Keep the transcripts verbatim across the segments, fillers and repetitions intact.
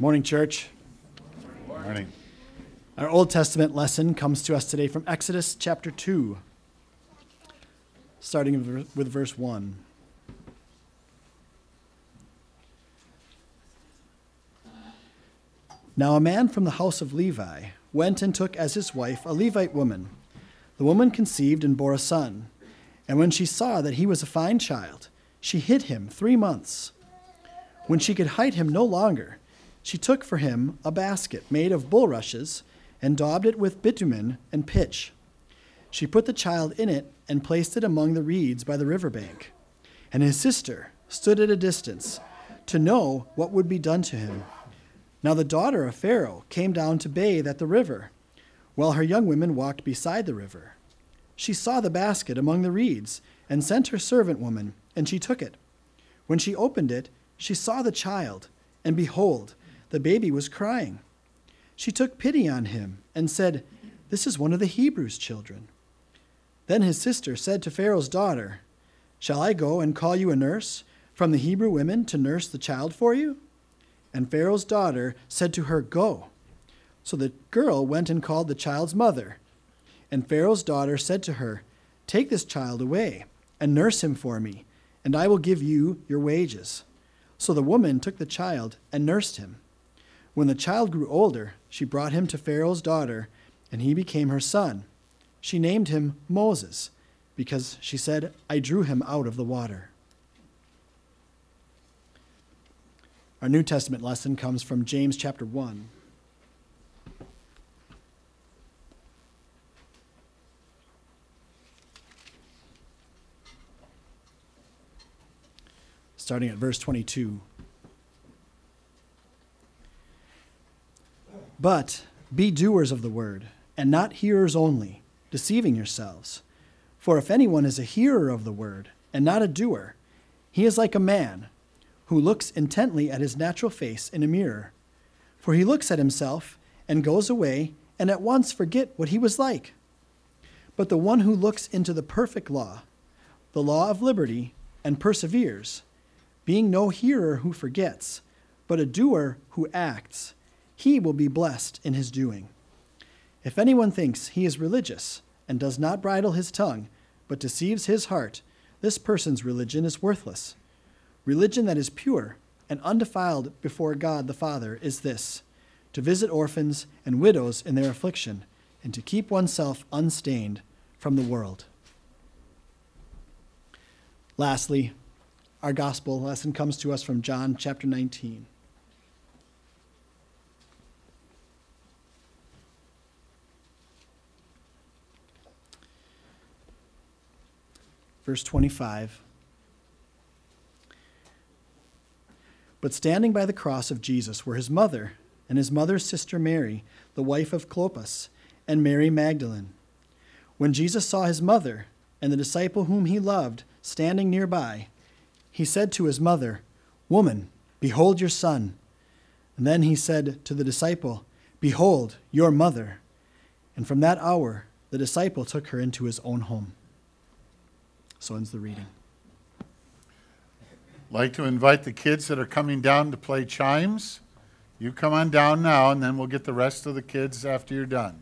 Morning, church. Morning. Our Old Testament lesson comes to us today from Exodus chapter two, starting with verse one. Now a man from the house of Levi went and took as his wife a Levite woman. The woman conceived and bore a son, and when she saw that he was a fine child, she hid him three months. When she could hide him no longer, she took for him a basket made of bulrushes and daubed it with bitumen and pitch. She put the child in it and placed it among the reeds by the river bank. And his sister stood at a distance to know what would be done to him. Now the daughter of Pharaoh came down to bathe at the river, while her young women walked beside the river. She saw the basket among the reeds and sent her servant woman, and she took it. When she opened it, she saw the child, and behold, the baby was crying. She took pity on him and said, "This is one of the Hebrews' children." Then his sister said to Pharaoh's daughter, "Shall I go and call you a nurse from the Hebrew women to nurse the child for you?" And Pharaoh's daughter said to her, "Go." So the girl went and called the child's mother. And Pharaoh's daughter said to her, "Take this child away and nurse him for me, and I will give you your wages." So the woman took the child and nursed him. When the child grew older, she brought him to Pharaoh's daughter, and he became her son. She named him Moses, because she said, "I drew him out of the water." Our New Testament lesson comes from James chapter one. Starting at verse twenty-two. But be doers of the word, and not hearers only, deceiving yourselves. For if anyone is a hearer of the word, and not a doer, he is like a man who looks intently at his natural face in a mirror. For he looks at himself, and goes away, and at once forget what he was like. But the one who looks into the perfect law, the law of liberty, and perseveres, being no hearer who forgets, but a doer who acts, he will be blessed in his doing. If anyone thinks he is religious and does not bridle his tongue, but deceives his heart, this person's religion is worthless. Religion that is pure and undefiled before God the Father is this: to visit orphans and widows in their affliction, and to keep oneself unstained from the world. Lastly, our gospel lesson comes to us from John chapter nineteen. Verse twenty-five. But standing by the cross of Jesus were his mother and his mother's sister Mary, the wife of Clopas, and Mary Magdalene. When Jesus saw his mother and the disciple whom he loved standing nearby, he said to his mother, "Woman, behold your son." And then he said to the disciple, "Behold your mother." And from that hour, the disciple took her into his own home. So ends the reading. I'd like to invite the kids that are coming down to play chimes. You come on down now, and then we'll get the rest of the kids after you're done.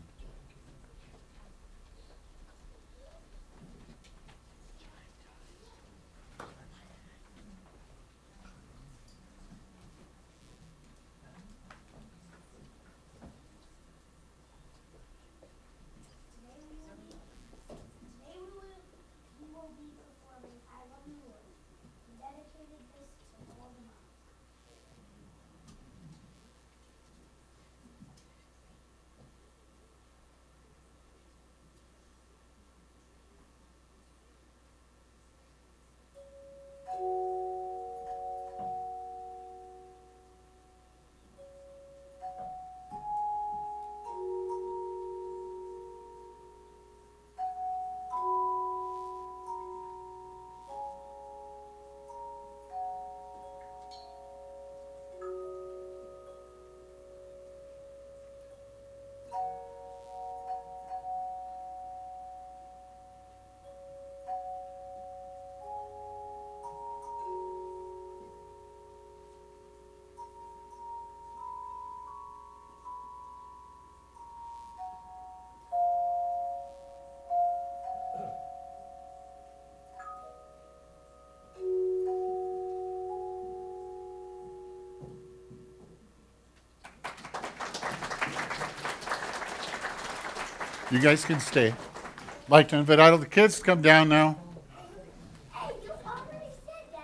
You guys can stay. I'd like to invite all the kids to come down now. Hey, you already said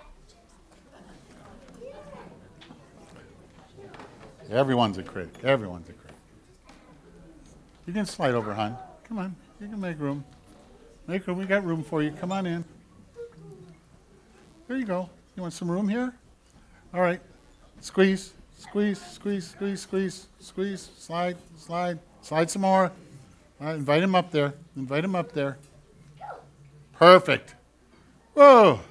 that. Everyone's a critic. Everyone's a critic. You can slide over, hon. Come on. You can make room. Make room. We got room for you. Come on in. There you go. You want some room here? All right. Squeeze, squeeze, squeeze, squeeze, squeeze, squeeze. Slide, slide, slide some more. All right, invite him up there. Invite him up there. Perfect. Whoa.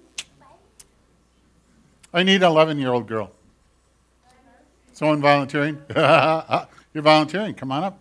I need an eleven-year-old girl. Someone volunteering? You're volunteering. Come on up.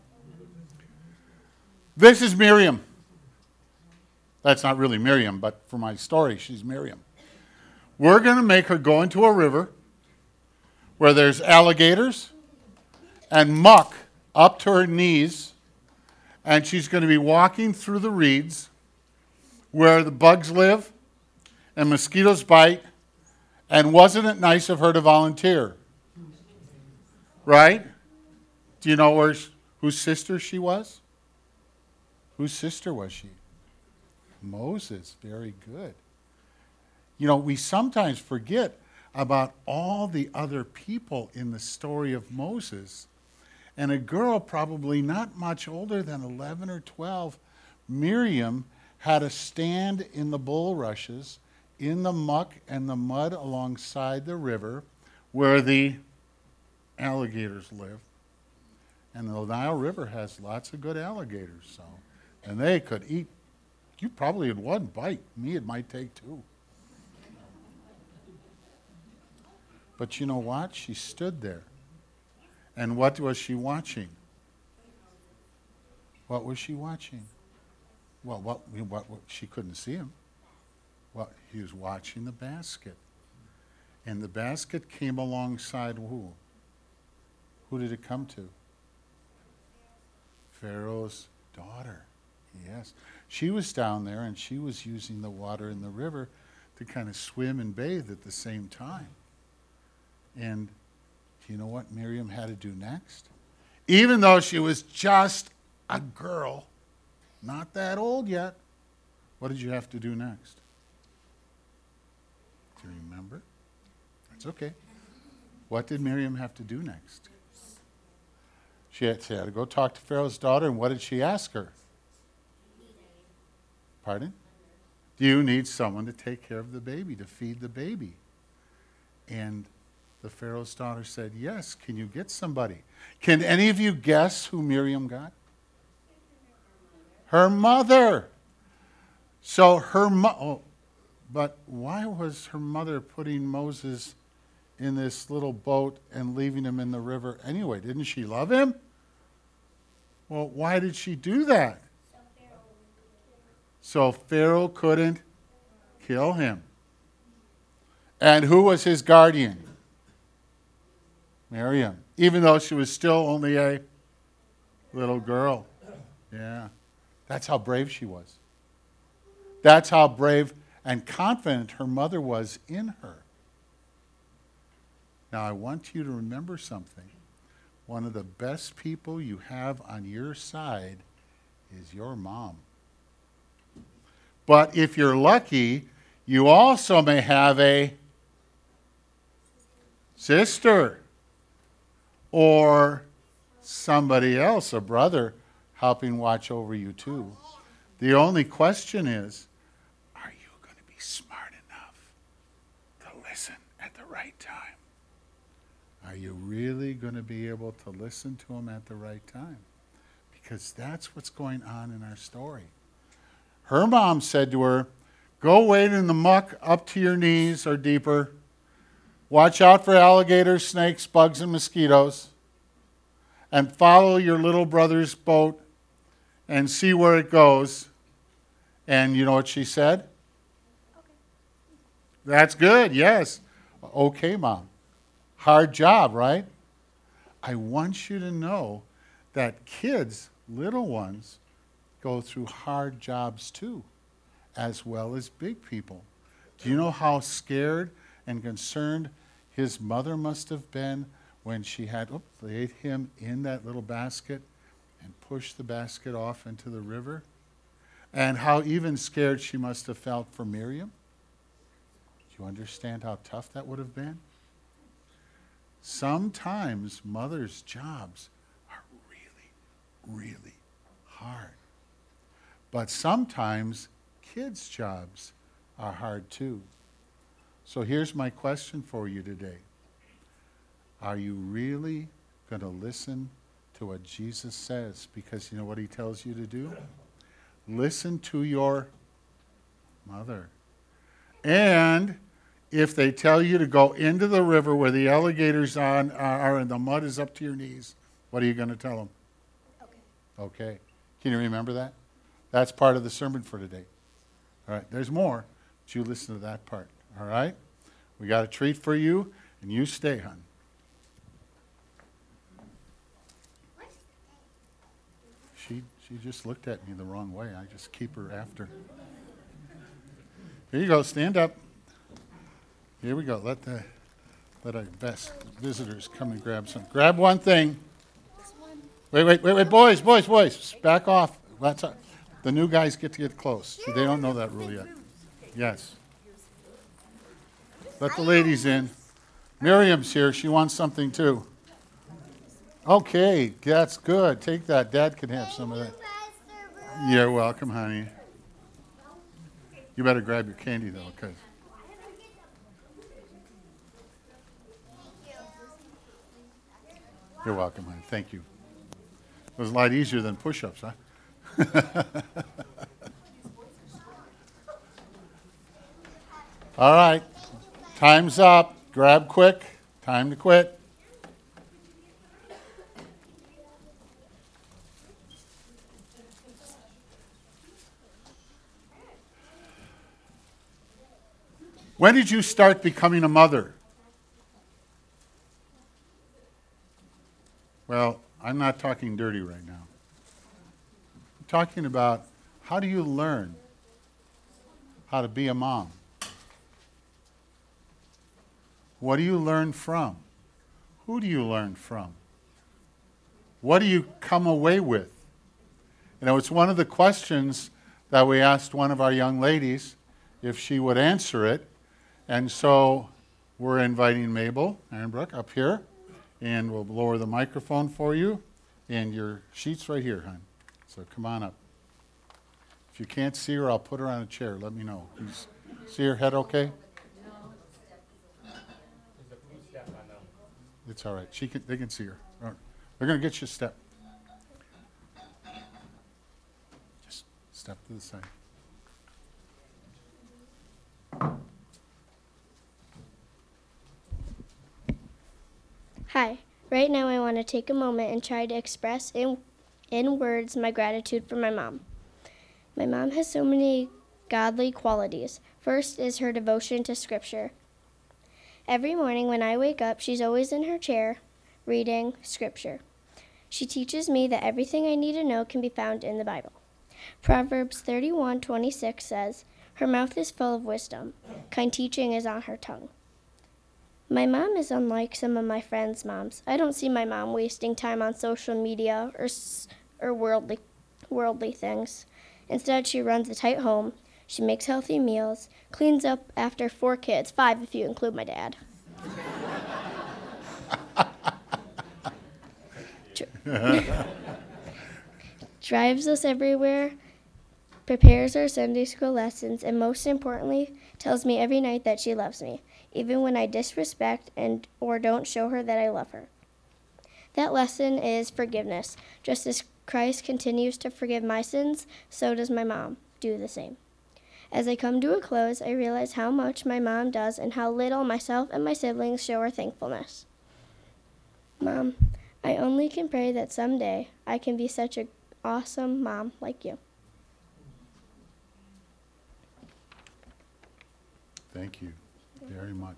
This is Miriam. That's not really Miriam, but for my story, she's Miriam. We're going to make her go into a river where there's alligators and muck up to her knees, and she's going to be walking through the reeds where the bugs live and mosquitoes bite, and wasn't it nice of her to volunteer? Right? Do you know where, whose sister she was? Whose sister was she? Moses. Very good. You know, we sometimes forget about all the other people in the story of Moses. And a girl probably not much older than eleven or twelve, Miriam, had to stand in the bulrushes, in the muck and the mud alongside the river where the alligators live. And the Nile River has lots of good alligators, so, and they could eat, you probably had one bite. Me, it might take two. But you know what? She stood there. And what was she watching? What was she watching? Well, what, what, what she couldn't see him. Well, he was watching the basket. And the basket came alongside who? Who did it come to? Pharaoh's daughter. Yes. She was down there and she was using the water in the river to kind of swim and bathe at the same time. And do you know what Miriam had to do next? Even though she was just a girl, not that old yet, what did you have to do next? Do you remember? That's okay. What did Miriam have to do next? She had, she had to go talk to Pharaoh's daughter, and what did she ask her? Pardon? Do you need someone to take care of the baby, to feed the baby? And the Pharaoh's daughter said, yes, can you get somebody? Can any of you guess who Miriam got? Her mother. So her mo- oh, but why was her mother putting Moses in this little boat and leaving him in the river anyway? Didn't she love him? Well, why did she do that? So Pharaoh couldn't kill him. And who was his guardian? Miriam, even though she was still only a little girl. Yeah. That's how brave she was. That's how brave and confident her mother was in her. Now, I want you to remember something. One of the best people you have on your side is your mom. But if you're lucky, you also may have a sister or somebody else, a brother, helping watch over you too. The only question is, are you going to be smart enough to listen at the right time? Are you really going to be able to listen to him at the right time? Because that's what's going on in our story. Her mom said to her, go wade in the muck up to your knees or deeper. Watch out for alligators, snakes, bugs, and mosquitoes. And follow your little brother's boat and see where it goes. And you know what she said? Okay. That's good, yes. Okay, Mom. Hard job, right? I want you to know that kids, little ones, go through hard jobs too, as well as big people. Do you know how scared and concerned his mother must have been when she had oops, laid him in that little basket and pushed the basket off into the river, and how even scared she must have felt for Miriam. Do you understand how tough that would have been? Sometimes mothers' jobs are really, really hard. But sometimes kids' jobs are hard too. So here's my question for you today. Are you really going to listen to what Jesus says? Because you know what he tells you to do? Listen to your mother. And if they tell you to go into the river where the alligators on, are and the mud is up to your knees, what are you going to tell them? Okay. Okay. Can you remember that? That's part of the sermon for today. All right, there's more, but you listen to that part. All right? We got a treat for you, and you stay, hon. She she just looked at me the wrong way. I just keep her after. Here you go. Stand up. Here we go. Let the let our best visitors come and grab some. Grab one thing. Wait, wait, wait, wait, boys, boys, boys. Back off. That's a, the new guys get to get close. See, they don't know that rule yet. Yes. Let the ladies in. Miriam's here. She wants something too. Okay, that's good. Take that. Dad can have some of that. You're welcome, honey. You better grab your candy, though, because... You're welcome, honey. Thank you. It was a lot easier than push-ups, huh? All right. Time's up. Grab quick. Time to quit. When did you start becoming a mother? Well, I'm not talking dirty right now. I'm talking about how do you learn how to be a mom? What do you learn from? Who do you learn from? What do you come away with? You know, it's one of the questions that we asked one of our young ladies if she would answer it. And so we're inviting Mabel Ironbrook up here, and we'll lower the microphone for you, and your sheet's right here, hon. So come on up. If you can't see her, I'll put her on a chair. Let me know. You see her head okay? It's all right. She can, they can see her. All right. They're going to get you a step. Just step to the side. Hi. Right now I want to take a moment and try to express in, in words my gratitude for my mom. My mom has so many godly qualities. First is her devotion to Scripture. Every morning when I wake up, she's always in her chair reading Scripture. She teaches me that everything I need to know can be found in the Bible. Proverbs thirty-one twenty-six says, "Her mouth is full of wisdom. Kind teaching is on her tongue." My mom is unlike some of my friends' moms. I don't see my mom wasting time on social media or or worldly worldly things. Instead, she runs a tight home. She makes healthy meals, cleans up after four kids, five if you include my dad. Drives us everywhere, prepares our Sunday school lessons, and most importantly, tells me every night that she loves me, even when I disrespect and or don't show her that I love her. That lesson is forgiveness. Just as Christ continues to forgive my sins, so does my mom do the same. As I come to a close, I realize how much my mom does and how little myself and my siblings show our thankfulness. Mom, I only can pray that someday I can be such an awesome mom like you. Thank you very much.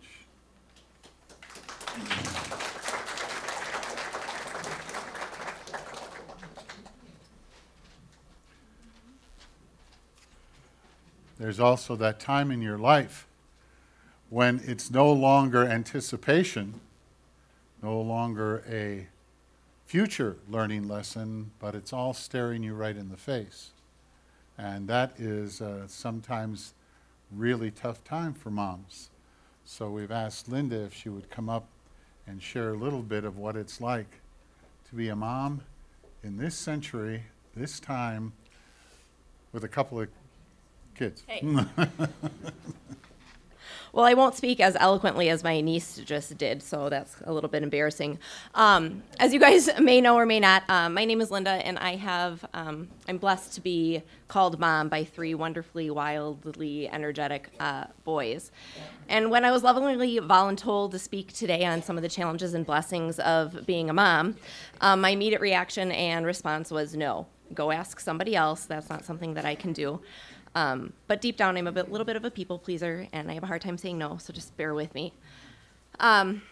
There's also that time in your life when it's no longer anticipation, no longer a future learning lesson, but it's all staring you right in the face. And that is uh, sometimes really tough time for moms. So we've asked Linda if she would come up and share a little bit of what it's like to be a mom in this century, this time, with a couple of kids. Hey. Well, I won't speak as eloquently as my niece just did, so that's a little bit embarrassing. Um, as you guys may know or may not, um, my name is Linda, and I have, um, I'm blessed to be called mom by three wonderfully, wildly energetic uh, boys. And when I was lovingly voluntold to speak today on some of the challenges and blessings of being a mom, um, my immediate reaction and response was no. Go ask somebody else. That's not something that I can do. Um, but deep down, I'm a bit, little bit of a people pleaser, and I have a hard time saying no, so just bear with me. Um,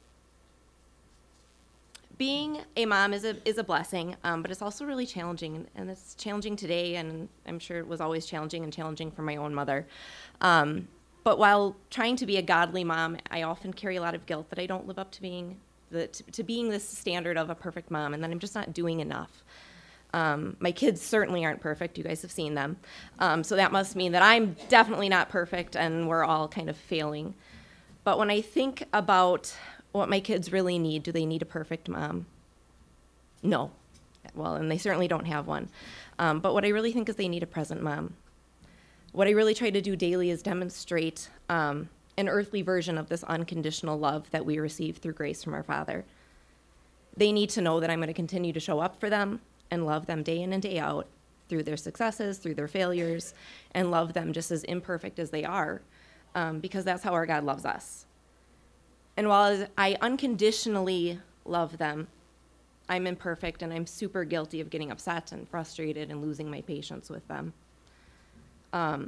being a mom is a is a blessing, um, but it's also really challenging, and it's challenging today, and I'm sure it was always challenging and challenging for my own mother. Um, but while trying to be a godly mom, I often carry a lot of guilt that I don't live up to being the to, to being this standard of a perfect mom, and that I'm just not doing enough. Um, my kids certainly aren't perfect. You guys have seen them. Um, so that must mean that I'm definitely not perfect and we're all kind of failing. But when I think about what my kids really need, do they need a perfect mom? No. Well, and they certainly don't have one. Um, but what I really think is they need a present mom. What I really try to do daily is demonstrate um, an earthly version of this unconditional love that we receive through grace from our Father. They need to know that I'm going to continue to show up for them and love them day in and day out through their successes, through their failures, and love them just as imperfect as they are, um, because that's how our God loves us. And while I unconditionally love them, I'm imperfect and I'm super guilty of getting upset and frustrated and losing my patience with them. Um,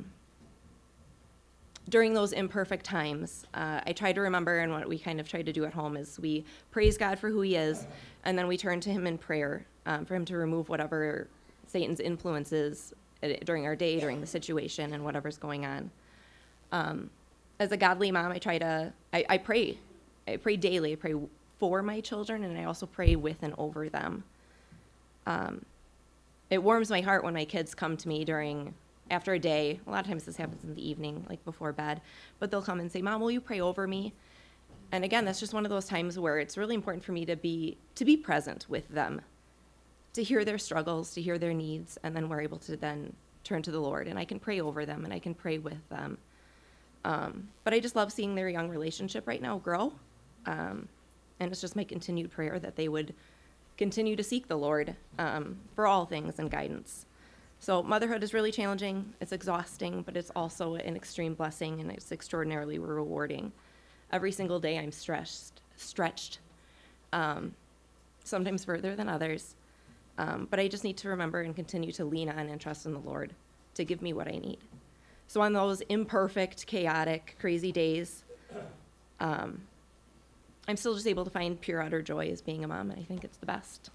during those imperfect times, uh, I try to remember, and what we kind of try to do at home is we praise God for who he is, and then we turn to him in prayer um, for him to remove whatever Satan's influences during our day, during the situation, and whatever's going on. Um, as a godly mom, I try to, I, I pray. I pray daily. I pray for my children, and I also pray with and over them. Um, it warms my heart when my kids come to me during after a day. A lot of times this happens in the evening, like before bed, but they'll come and say, Mom, will you pray over me? And again, that's just one of those times where it's really important for me to be to be present with them, to hear their struggles, to hear their needs, and then we're able to then turn to the Lord, and I can pray over them, and I can pray with them. Um, but I just love seeing their young relationship right now grow, um, and it's just my continued prayer that they would continue to seek the Lord um, for all things and guidance. So motherhood is really challenging, it's exhausting, but it's also an extreme blessing, and it's extraordinarily rewarding. Every single day I'm stressed, stretched, um, sometimes further than others, um, but I just need to remember and continue to lean on and trust in the Lord to give me what I need. So on those imperfect, chaotic, crazy days, um, I'm still just able to find pure, utter joy as being a mom, and I think it's the best.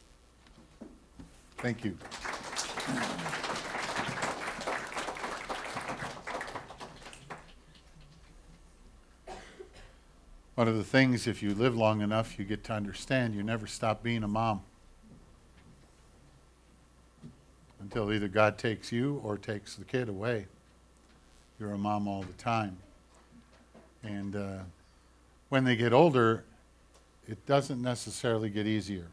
Thank you. One of the things, if you live long enough, you get to understand you never stop being a mom until either God takes you or takes the kid away. You're a mom all the time. And uh, when they get older, it doesn't necessarily get easier.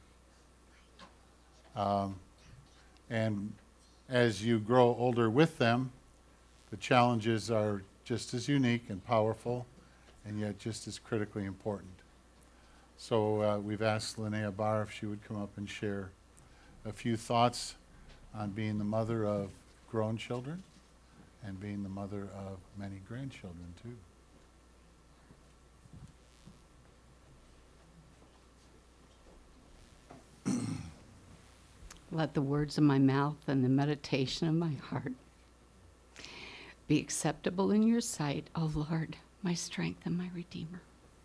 Um, and as you grow older with them, the challenges are just as unique and powerful, and yet just as critically important. So uh, we've asked Linnea Barr if she would come up and share a few thoughts on being the mother of grown children and being the mother of many grandchildren too. Let the words of my mouth and the meditation of my heart be acceptable in your sight, O Lord, my strength and my Redeemer.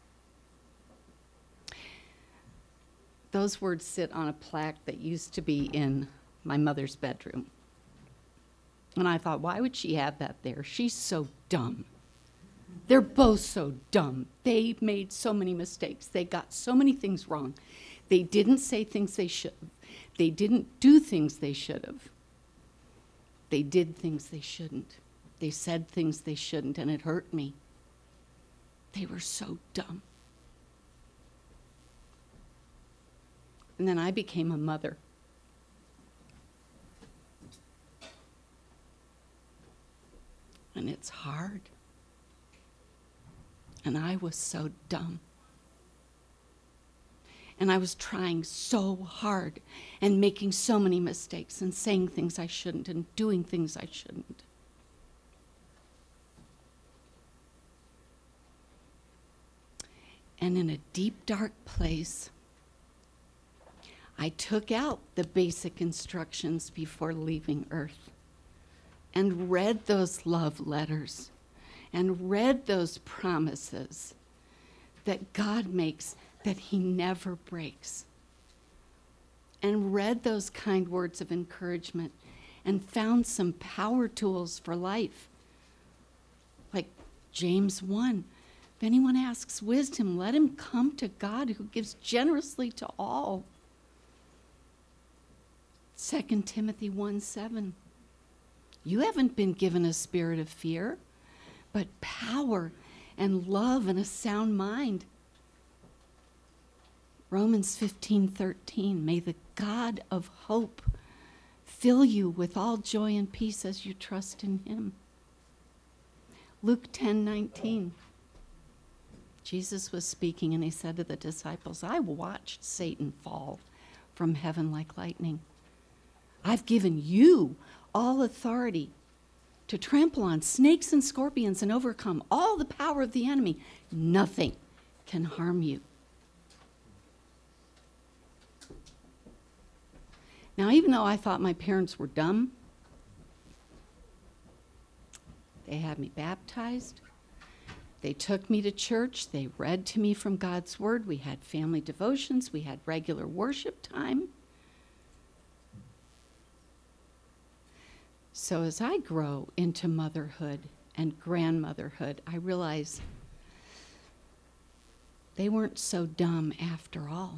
Those words sit on a plaque that used to be in my mother's bedroom. And I thought, why would she have that there? She's so dumb. They're both so dumb. They made so many mistakes. They got so many things wrong. They didn't say things they should have. They didn't do things they should have. They did things they shouldn't. They said things they shouldn't, and it hurt me. They were so dumb. And then I became a mother. And it's hard. And I was so dumb. And I was trying so hard and making so many mistakes and saying things I shouldn't and doing things I shouldn't. And in a deep, dark place, I took out the basic instructions before leaving Earth and read those love letters and read those promises that God makes that he never breaks, and read those kind words of encouragement and found some power tools for life, like James one. If anyone asks wisdom, let him come to God who gives generously to all. Second Timothy one seven. You haven't been given a spirit of fear, but power and love and a sound mind. Romans fifteen thirteen. May the God of hope fill you with all joy and peace as you trust in him. Luke ten nineteen. Jesus was speaking and he said to the disciples, I watched Satan fall from heaven like lightning. I've given you all authority to trample on snakes and scorpions and overcome all the power of the enemy. Nothing can harm you. Now, even though I thought my parents were dumb, they had me baptized. They took me to church. They read to me from God's word. We had family devotions. We had regular worship time. So as I grow into motherhood and grandmotherhood, I realize they weren't so dumb after all.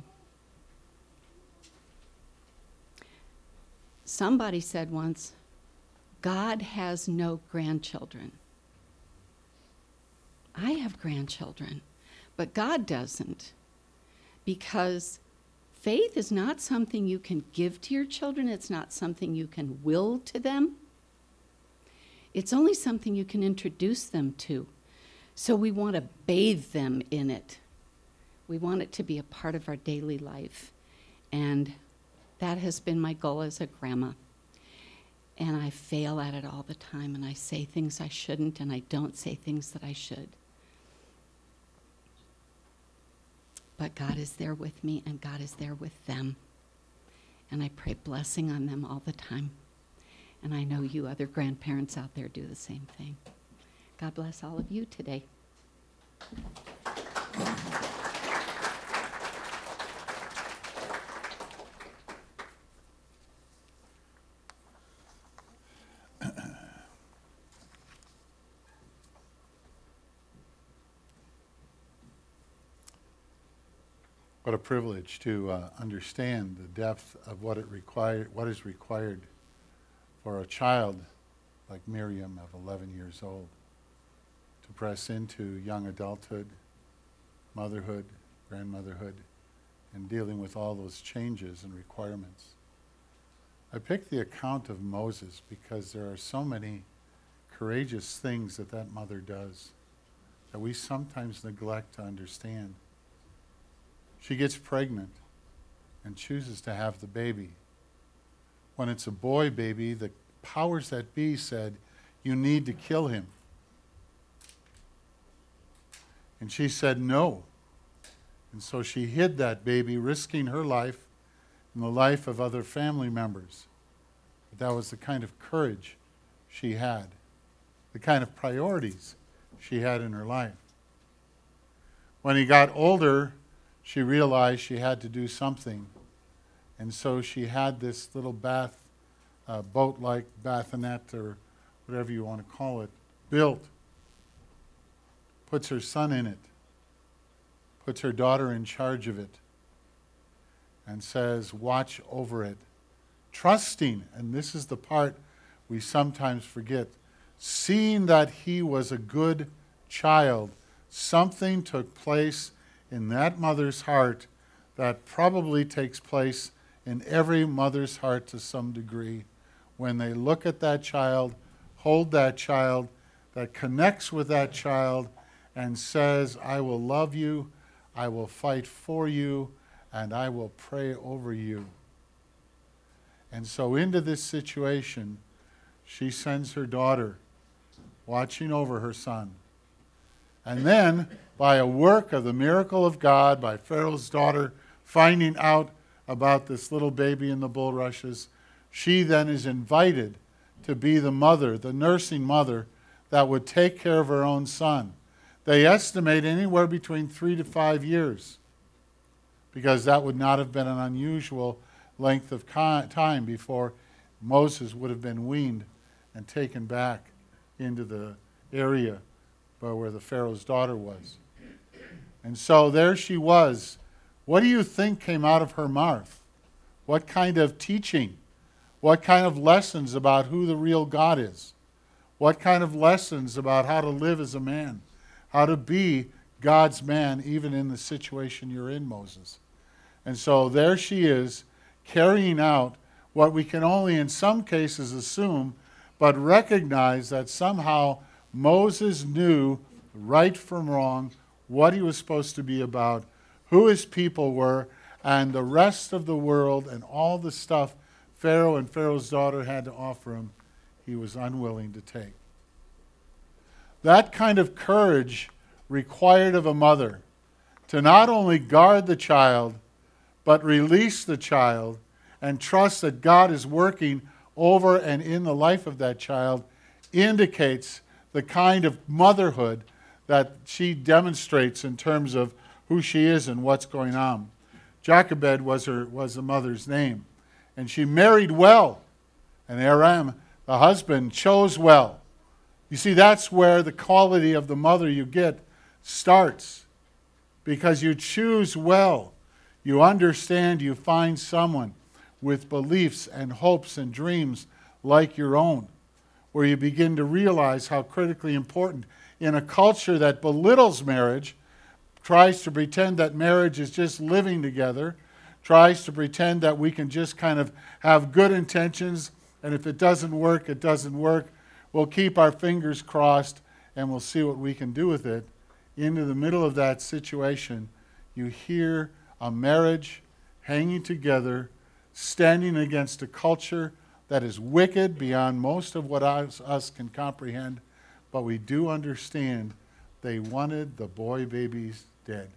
Somebody said once, God has no grandchildren. I have grandchildren, but God doesn't, because faith is not something you can give to your children. It's not something you can will to them. It's only something you can introduce them to. So we want to bathe them in it. We want it to be a part of our daily life. And that has been my goal as a grandma. And I fail at it all the time, and I say things I shouldn't, and I don't say things that I should. But God is there with me, and God is there with them. And I pray blessing on them all the time. And I know you other grandparents out there do the same thing. God bless all of you today. What a privilege to uh, understand the depth of what it required, what is required for a child like Miriam of eleven years old to press into young adulthood, motherhood, grandmotherhood, and dealing with all those changes and requirements. I picked the account of Moses because there are so many courageous things that that mother does that we sometimes neglect to understand. She gets pregnant and chooses to have the baby. When it's a boy baby, the powers that be said, you need to kill him. And she said no. And so she hid that baby, risking her life and the life of other family members. But that was the kind of courage she had, the kind of priorities she had in her life. When he got older, she realized she had to do something. And so she had this little bath, uh, boat-like bassinet, or whatever you want to call it, built. Puts her son in it. Puts her daughter in charge of it. and says, watch over it. Trusting, and this is the part we sometimes forget, seeing that he was a good child, something took place in that mother's heart that probably takes place in every mother's heart to some degree. When they look at that child, hold that child, that connects with that child, and says, I will love you, I will fight for you, and I will pray over you. And so into this situation, she sends her daughter, watching over her son. And then, by a work of the miracle of God, by Pharaoh's daughter finding out about this little baby in the bulrushes, she then is invited to be the mother, the nursing mother, that would take care of her own son. They estimate anywhere between three to five years, because that would not have been an unusual length of time before Moses would have been weaned and taken back into the area where the Pharaoh's daughter was. And so there she was. What do you think came out of her mouth? What kind of teaching? What kind of lessons about who the real God is? What kind of lessons about how to live as a man? How to be God's man even in the situation you're in, Moses. And so there she is, carrying out what we can only in some cases assume, but recognize that somehow Moses knew right from wrong, what he was supposed to be about, who his people were, and the rest of the world and all the stuff Pharaoh and Pharaoh's daughter had to offer him, he was unwilling to take. That kind of courage required of a mother to not only guard the child, but release the child and trust that God is working over and in the life of that child, indicates the kind of motherhood that she demonstrates in terms of who she is and what's going on. Jochebed was her was the mother's name, and she married well, and Aram, the husband, chose well. You see, that's where the quality of the mother you get starts, because you choose well. You understand, you find someone with beliefs and hopes and dreams like your own, where you begin to realize how critically important in a culture that belittles marriage, tries to pretend that marriage is just living together, tries to pretend that we can just kind of have good intentions, and if it doesn't work, it doesn't work. We'll keep our fingers crossed and we'll see what we can do with it. Into the middle of that situation, you hear a marriage hanging together, standing against a culture that is wicked beyond most of what us, us can comprehend, but we do understand they wanted the boy babies dead.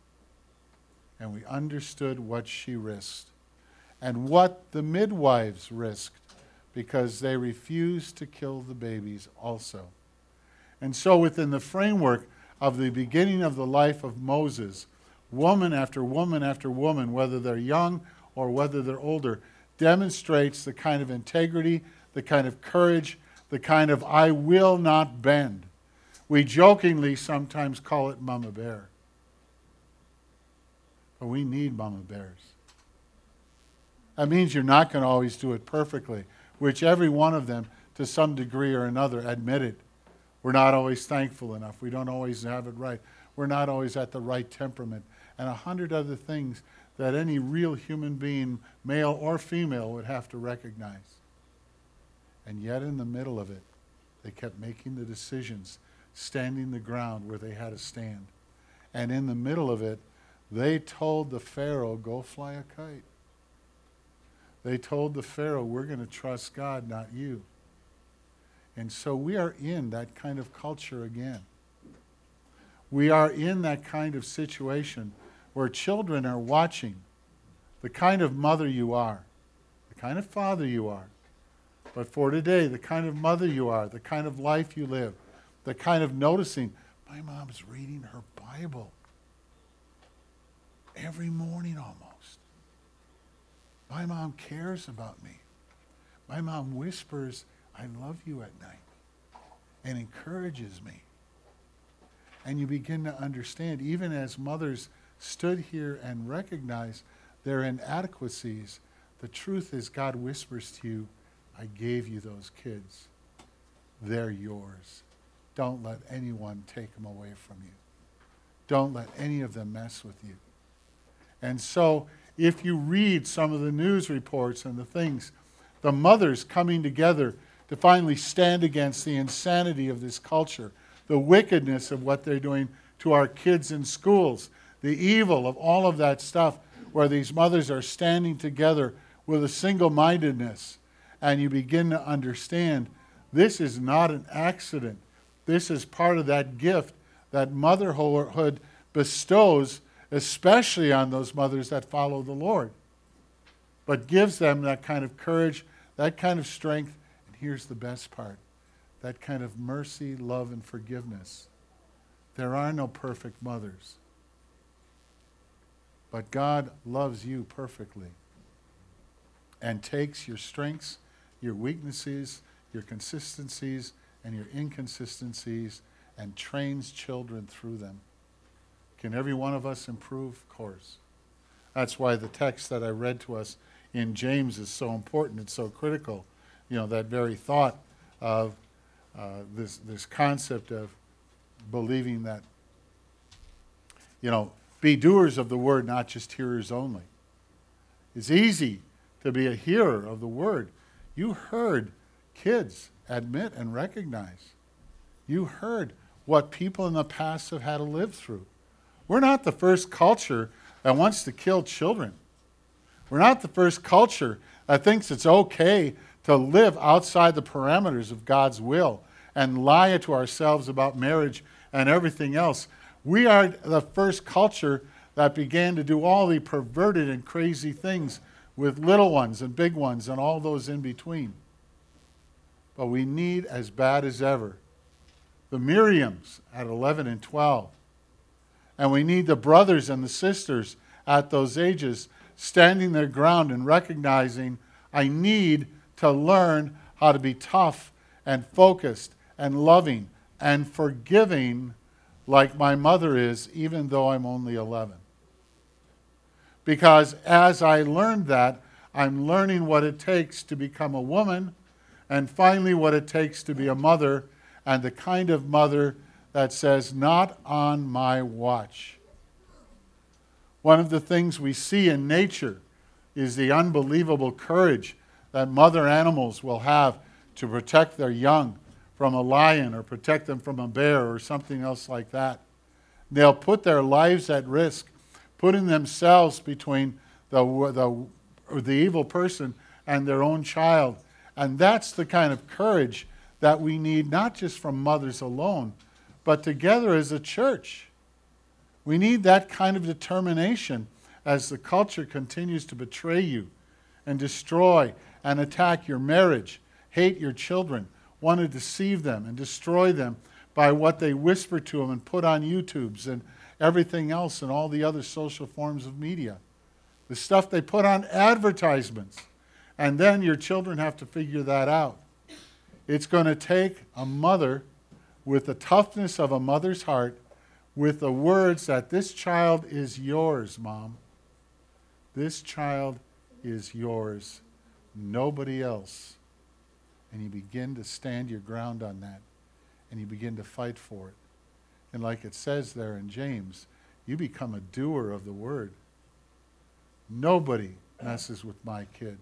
And we understood what she risked and what the midwives risked, because they refused to kill the babies also. And so within the framework of the beginning of the life of Moses, woman after woman after woman, whether they're young or whether they're older, demonstrates the kind of integrity, the kind of courage, the kind of I will not bend. We jokingly sometimes call it Mama Bear. But we need Mama Bears. That means you're not going to always do it perfectly, which every one of them, to some degree or another, admitted. We're not always thankful enough. We don't always have it right. We're not always at the right temperament. And a hundred other things that any real human being, male or female, would have to recognize. And yet in the middle of it, they kept making the decisions, standing the ground where they had to stand. And in the middle of it, they told the Pharaoh, go fly a kite. They told the Pharaoh, we're going to trust God, not you. And so we are in that kind of culture again. We are in that kind of situation where children are watching the kind of mother you are, the kind of father you are. But for today, the kind of mother you are, the kind of life you live, the kind of noticing, my mom's reading her Bible every morning almost. My mom cares about me. My mom whispers, I love you at night, and encourages me. And you begin to understand, even as mothers stood here and recognized their inadequacies. The truth is God whispers to you, I gave you those kids. They're yours. Don't let anyone take them away from you. Don't let any of them mess with you. And so, if you read some of the news reports and the things, the mothers coming together to finally stand against the insanity of this culture, the wickedness of what they're doing to our kids in schools, the evil of all of that stuff, where these mothers are standing together with a single-mindedness, and you begin to understand this is not an accident. This is part of that gift that motherhood bestows, especially on those mothers that follow the Lord, but gives them that kind of courage, that kind of strength, and here's the best part, that kind of mercy, love, and forgiveness. There are no perfect mothers, but God loves you perfectly and takes your strengths, your weaknesses, your consistencies, and your inconsistencies, and trains children through them. Can every one of us improve? Of course. That's why the text that I read to us in James is so important. It's so critical. You know, that very thought of uh, this, this concept of believing that, you know, be doers of the word, not just hearers only. It's easy to be a hearer of the word. You heard kids admit and recognize. You heard what people in the past have had to live through. We're not the first culture that wants to kill children. We're not the first culture that thinks it's okay to live outside the parameters of God's will and lie to ourselves about marriage and everything else. We are the first culture that began to do all the perverted and crazy things with little ones and big ones and all those in between. But we need, as bad as ever, the Miriams at eleven and twelve. And we need the brothers and the sisters at those ages standing their ground and recognizing, I need to learn how to be tough and focused and loving and forgiving like my mother is, even though I'm only eleven. Because as I learned that, I'm learning what it takes to become a woman, and finally what it takes to be a mother, and the kind of mother that says, not on my watch. One of the things we see in nature is the unbelievable courage that mother animals will have to protect their young from a lion or protect them from a bear or something else like that. They'll put their lives at risk, putting themselves between the, the, the evil person and their own child. And that's the kind of courage that we need, not just from mothers alone, but together as a church. We need that kind of determination as the culture continues to betray you and destroy and attack your marriage, hate your children, want to deceive them and destroy them by what they whisper to them and put on YouTubes and everything else and all the other social forms of media. The stuff they put on advertisements. And then your children have to figure that out. It's going to take a mother with the toughness of a mother's heart, with the words that this child is yours, Mom. This child is yours, nobody else. And you begin to stand your ground on that, and you begin to fight for it. And like it says there in James, you become a doer of the word. Nobody messes with my kid.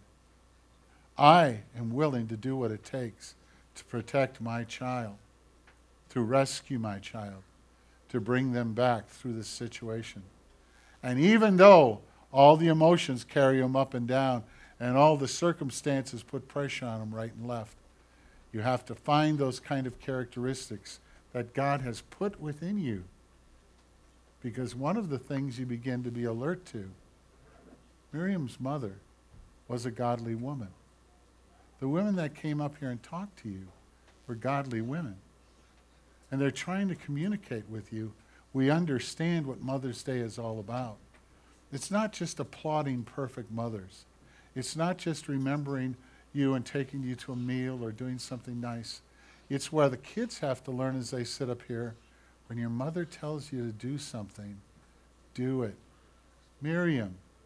I am willing to do what it takes to protect my child, to rescue my child, to bring them back through this situation. And even though all the emotions carry them up and down and all the circumstances put pressure on them right and left, you have to find those kind of characteristics that God has put within you. Because one of the things you begin to be alert to, Miriam's mother was a godly woman. The women that came up here and talked to you were godly women. And they're trying to communicate with you. We understand what Mother's Day is all about. It's not just applauding perfect mothers. It's not just remembering you and taking you to a meal or doing something nice. It's where the kids have to learn as they sit up here, when your mother tells you to do something, do it. Miriam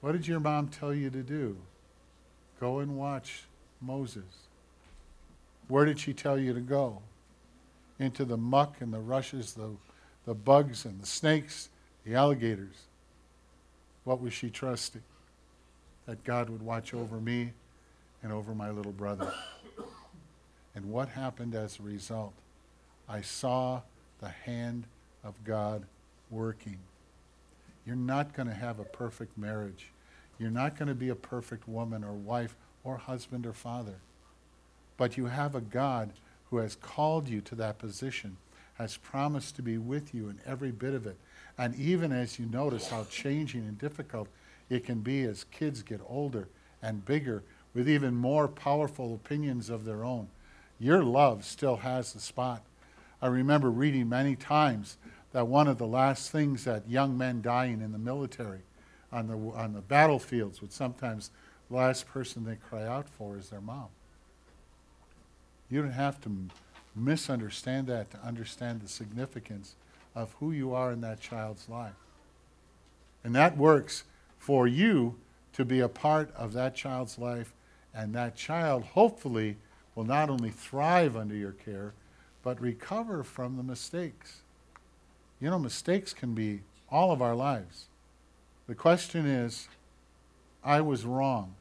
What did your mom tell you to do? Go and watch Moses. Where did she tell you to go? Into the muck and the rushes, the, the bugs and the snakes, the alligators. What was she trusting? That God would watch over me and over my little brother. And what happened as a result? I saw the hand of God working. You're not going to have a perfect marriage. You're not going to be a perfect woman or wife or husband or father. But you have a God who has called you to that position, has promised to be with you in every bit of it. And even as you notice how changing and difficult it can be as kids get older and bigger with even more powerful opinions of their own, your love still has the spot. I remember reading many times that one of the last things that young men dying in the military on the, on the battlefields would sometimes, the last person they cry out for is their mom. You don't have to misunderstand that to understand the significance of who you are in that child's life. And that works for you to be a part of that child's life, and that child hopefully will not only thrive under your care, but recover from the mistakes. You know, mistakes can be all of our lives. The question is, I was wrong.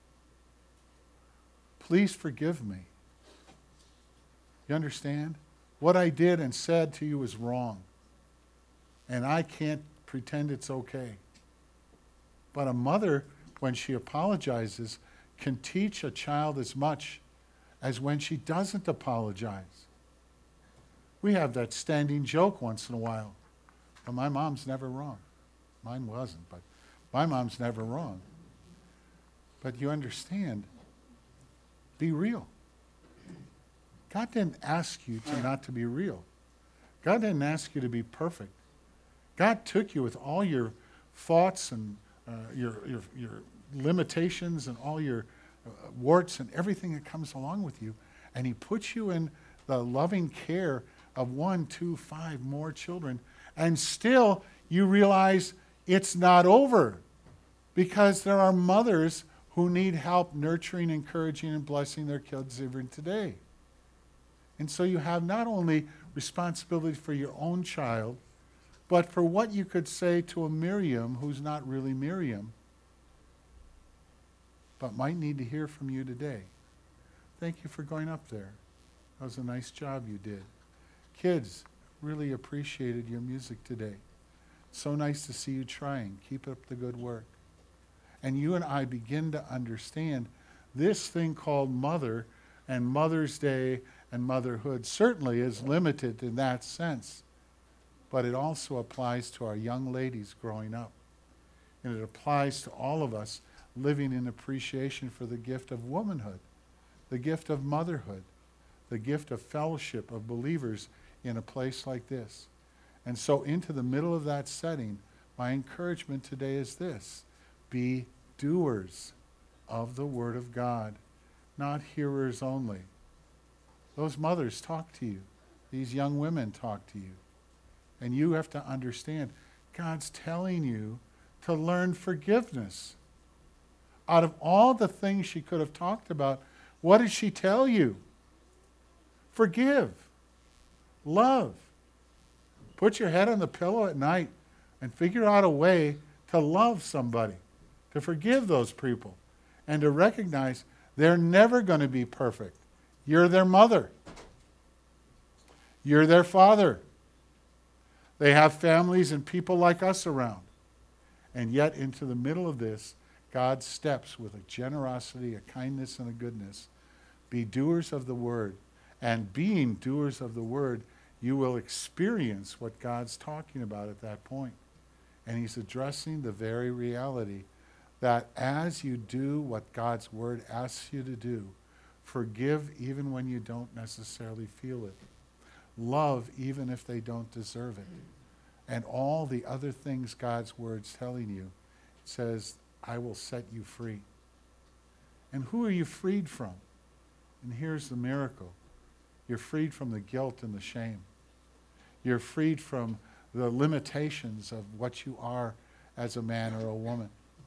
Please forgive me. You understand? What I did and said to you is wrong. And I can't pretend it's okay. But a mother, when she apologizes, can teach a child as much as when she doesn't apologize. We have that standing joke once in a while. Well, my mom's never wrong. Mine wasn't, but my mom's never wrong. But you understand, be real. God didn't ask you to not to be real. God didn't ask you to be perfect. God took you with all your thoughts and uh, your, your, your limitations and all your uh, warts and everything that comes along with you, and he put you in the loving care of one, two, five more children, and still you realize it's not over, because there are mothers who need help nurturing, encouraging, and blessing their kids even today. And so you have not only responsibility for your own child, but for what you could say to a Miriam who's not really Miriam, but might need to hear from you today. Thank you for going up there. That was a nice job you did. Kids, really appreciated your music today. So nice to see you trying. Keep up the good work. And you and I begin to understand this thing called mother and Mother's Day and motherhood certainly is limited in that sense. But it also applies to our young ladies growing up. And it applies to all of us living in appreciation for the gift of womanhood, the gift of motherhood, the gift of fellowship of believers in a place like this. And so into the middle of that setting, my encouragement today is this: be doers of the Word of God, not hearers only. Those mothers talk to you. These young women talk to you. And you have to understand, God's telling you to learn forgiveness. Out of all the things she could have talked about, what did she tell you? Forgive. Love. Put your head on the pillow at night and figure out a way to love somebody, to forgive those people, and to recognize they're never going to be perfect. You're their mother. You're their father. They have families and people like us around. And yet into the middle of this, God steps with a generosity, a kindness, and a goodness. Be doers of the Word. And being doers of the Word, you will experience what God's talking about at that point. And he's addressing the very reality that as you do what God's Word asks you to do, forgive even when you don't necessarily feel it. Love even if they don't deserve it. And all the other things God's Word's telling you, it says, I will set you free. And who are you freed from? And here's the miracle. You're freed from the guilt and the shame. You're freed from the limitations of what you are as a man or a woman.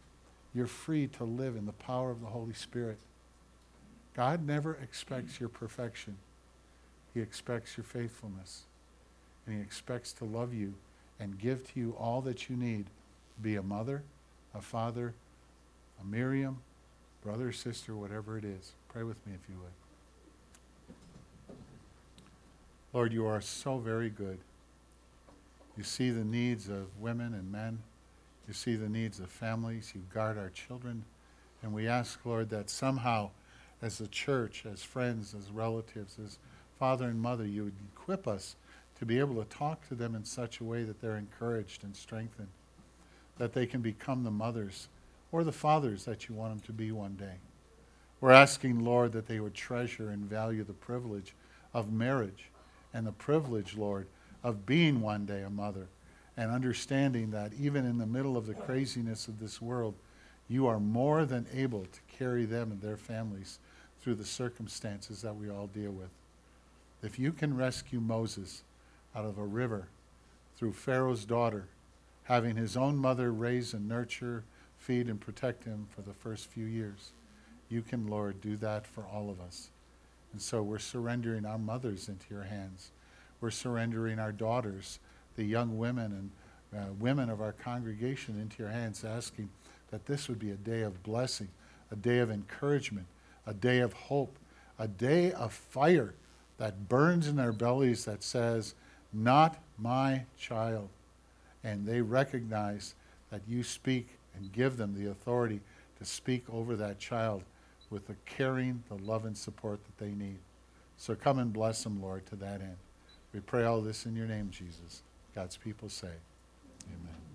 You're free to live in the power of the Holy Spirit. God never expects your perfection. He expects your faithfulness. And he expects to love you and give to you all that you need to be a mother, a father, a Miriam, brother, sister, whatever it is. Pray with me if you would. Lord, you are so very good. You see the needs of women and men. You see the needs of families. You guard our children. And we ask, Lord, that somehow as a church, as friends, as relatives, as father and mother, you would equip us to be able to talk to them in such a way that they're encouraged and strengthened, that they can become the mothers or the fathers that you want them to be one day. We're asking, Lord, that they would treasure and value the privilege of marriage and the privilege, Lord, of being one day a mother, and understanding that even in the middle of the craziness of this world, you are more than able to carry them and their families through the circumstances that we all deal with. If you can rescue Moses out of a river through Pharaoh's daughter, having his own mother raise and nurture, feed and protect him for the first few years, you can, Lord, do that for all of us. And so we're surrendering our mothers into your hands. We're surrendering our daughters, the young women and uh, women of our congregation, into your hands, asking that this would be a day of blessing, a day of encouragement, a day of hope, a day of fire that burns in their bellies that says, not my child. And they recognize that you speak and give them the authority to speak over that child with the caring, the love and support that they need. So come and bless them, Lord, to that end. We pray all this in your name, Jesus. God's people say, amen.